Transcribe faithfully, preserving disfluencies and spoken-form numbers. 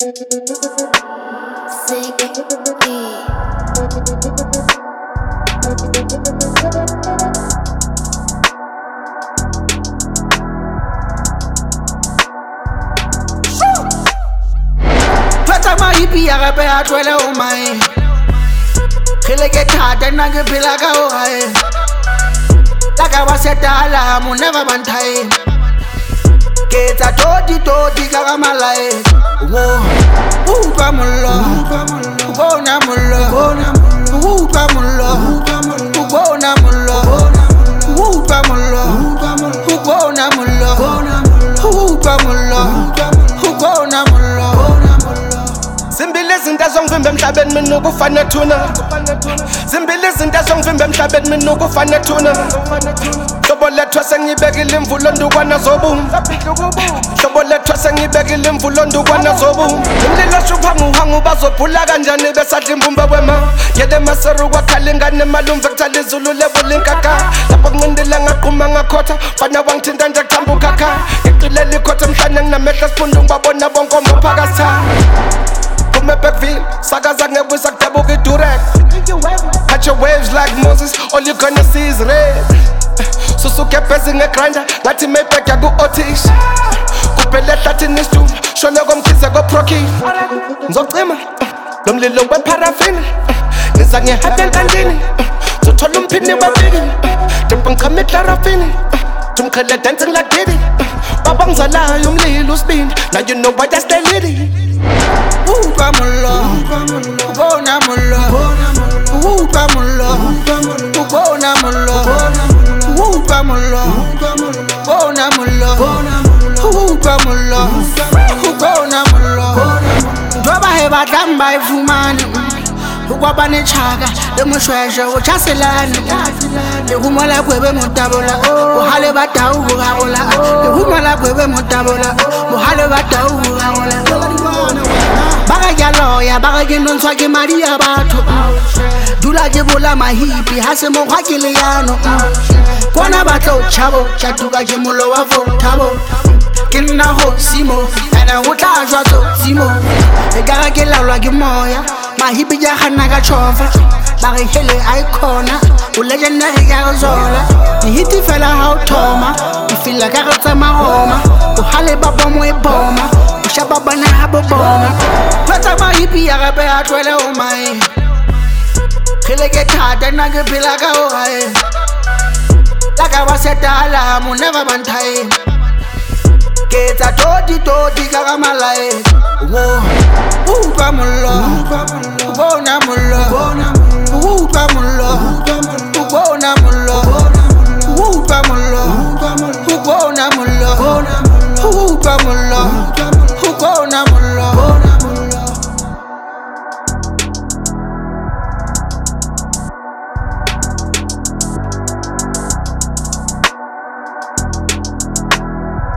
Sick E. Phetha mahipi ya gape a tshwele o mae Ge le ke thata nna ke phela ka o gae La ka ba setala monega ba nthae Ke tsa toti toti ka ga malae O utlwa mollo O bona mollo O utlwa mollo O bona mollo O utlwa mollo O bona mollo O utlwa mollo O bona mollo Zimbili izinto ezongivimba emhlabeni mina ukufana thuna Zimbili izinto ezongivimba emhlabeni mina ukufana thuna Hlobo lethwa sengibekile imvulo ndukwana zobungu Hlobo lethwa sengibekile imvulo ndukwana zobungu Imlilo shuphangu uhangu bazobhula kanjani besadla imbumba wema Yele maseru kwakhala ingane malumve kuthali izulu level inkaka Lapho kuncindile ngaqhuma ngakhotha Fana wangithinta nje kuthamba ukhakha Ngiqilela ikhotha emhlane nginamehla siphundu ngibabona bonke omophakatha Kume Backville, sakaza ngebusa kudabuka idurek Catch your waves like Moses, all you gonna see is red Susuke busy ngegrinder, ngathi Maybach yaku-Otish Kuphele ehlathini isijulo, shone komkhize ko-Prokin Ngizocima, lo mlilo weparafini Ngiza ngihabye enkantini, zothola umphini webiki Dimpa ngichame eklarafini, tumkhele dancing like Diddy Baba ngizalayo umlilo usibindi, now you know why that's the litty Utlwa mollo, ubona mollo Utlwa mollo, ubona mollo Utlwa mollo, ubona mollo Utlwa mollo, ubona mollo Njoba he batlang ba e fumane Ukwaba nechaka, le moshweshe o chaselane Le humo la kwebe motabola, mohale ba tau ho gagola Le humo la kwebe motabola, mohale ba tau ho gagola Baka ke loya, baka ke nontshwa ke madi ya batho Dula ke bola mahipi, ha se mokgwa ke leano Kwana batla o tšhabo, tšatuka ke molo wa votabo Ke nna ho simo, ene ho tla jwa tso simo E kara ke laolwa ke moya, mahipi ke kganna ka tšhofa Baka hele a ikona, o legendary ka go zola Dihiti fela ha o thoma, o fila ka go tsa mahoma O hale ba bomo e boma, o shaba bana ha bo bona Phetha mahipi ya gape a tshwele o mae Ge le ke thata nna ke phela ka o gae La ka ba setala monega ba nthae Ke tsa toti toti ka ga malae